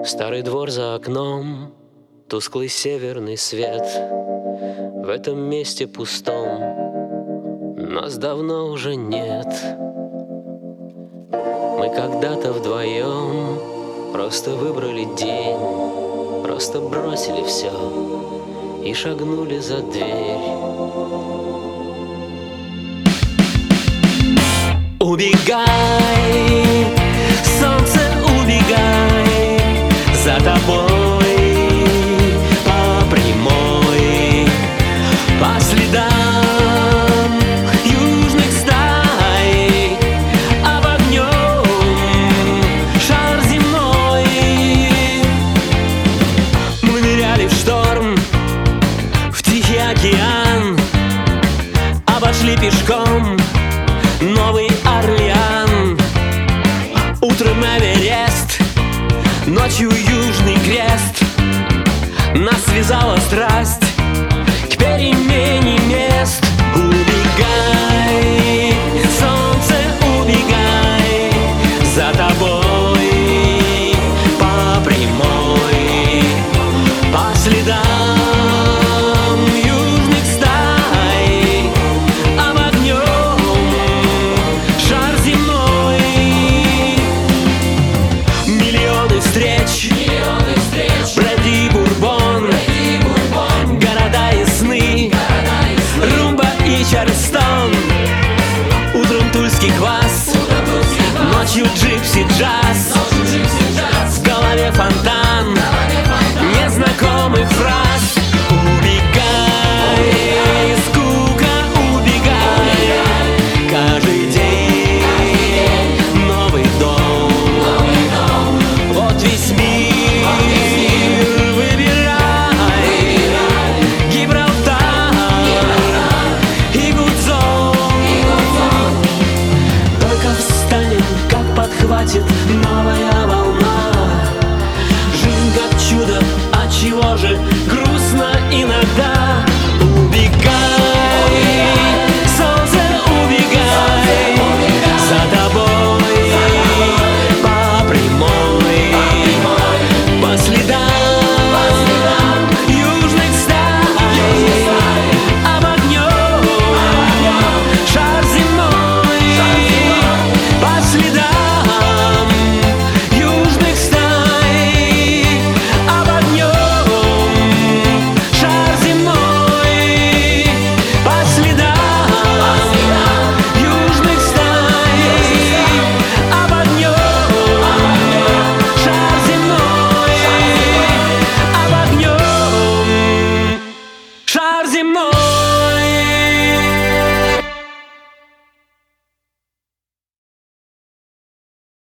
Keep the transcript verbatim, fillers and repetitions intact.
Старый двор за окном, тусклый северный свет. В этом месте пустом нас давно уже нет. Мы когда-то вдвоем просто выбрали день, просто бросили все и шагнули за дверь. Убегай, солнце, убегай, за тобой по прямой, по следам южных стай, обогнем шар земной. Мы ныряли в шторм, в Тихий океан, обошли пешком Новый Орлеан. Утром Эверест, ночью Южный Крест. Нас связала страсть к перемене мест. Убегай.